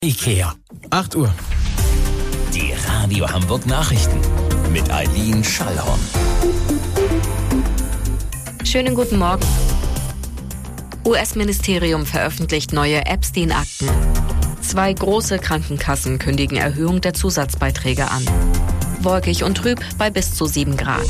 IKEA. 8 Uhr. Die Radio Hamburg Nachrichten mit Eileen Schallhorn. Schönen guten Morgen. US-Ministerium veröffentlicht neue Epstein-Akten. 2 große Krankenkassen kündigen Erhöhung der Zusatzbeiträge an. Wolkig und trüb bei bis zu 7 Grad.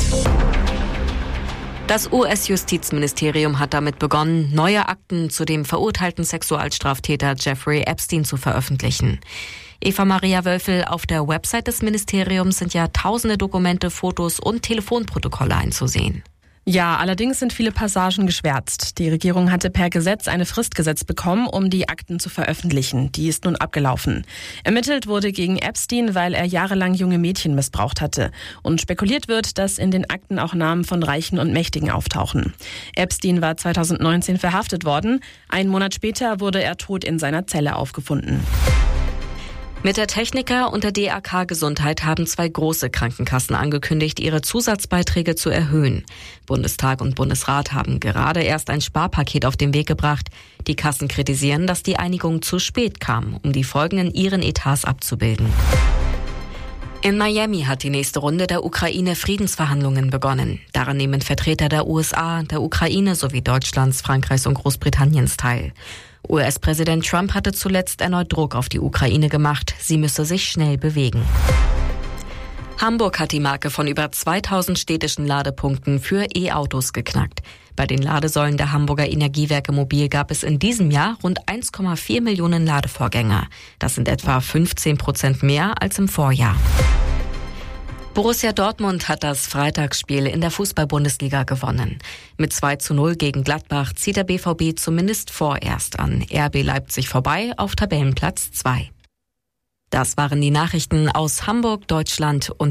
Das US-Justizministerium hat damit begonnen, neue Akten zu dem verurteilten Sexualstraftäter Jeffrey Epstein zu veröffentlichen. Eva Maria Wölfel, auf der Website des Ministeriums sind ja tausende Dokumente, Fotos und Telefonprotokolle einzusehen. Ja, allerdings sind viele Passagen geschwärzt. Die Regierung hatte per Gesetz eine Frist gesetzt bekommen, um die Akten zu veröffentlichen. Die ist nun abgelaufen. Ermittelt wurde gegen Epstein, weil er jahrelang junge Mädchen missbraucht hatte. Und spekuliert wird, dass in den Akten auch Namen von Reichen und Mächtigen auftauchen. Epstein war 2019 verhaftet worden. Einen Monat später wurde er tot in seiner Zelle aufgefunden. Mit der Techniker und der DAK Gesundheit haben 2 große Krankenkassen angekündigt, ihre Zusatzbeiträge zu erhöhen. Bundestag und Bundesrat haben gerade erst ein Sparpaket auf den Weg gebracht. Die Kassen kritisieren, dass die Einigung zu spät kam, um die Folgen in ihren Etats abzubilden. In Miami hat die nächste Runde der Ukraine-Friedensverhandlungen begonnen. Daran nehmen Vertreter der USA, der Ukraine sowie Deutschlands, Frankreichs und Großbritanniens teil. US-Präsident Trump hatte zuletzt erneut Druck auf die Ukraine gemacht. Sie müsse sich schnell bewegen. Hamburg hat die Marke von über 2000 städtischen Ladepunkten für E-Autos geknackt. Bei den Ladesäulen der Hamburger Energiewerke Mobil gab es in diesem Jahr rund 1,4 Millionen Ladevorgänger. Das sind etwa 15% mehr als im Vorjahr. Borussia Dortmund hat das Freitagsspiel in der Fußball-Bundesliga gewonnen. Mit 2:0 gegen Gladbach zieht der BVB zumindest vorerst an RB Leipzig vorbei auf Tabellenplatz 2. Das waren die Nachrichten aus Hamburg, Deutschland und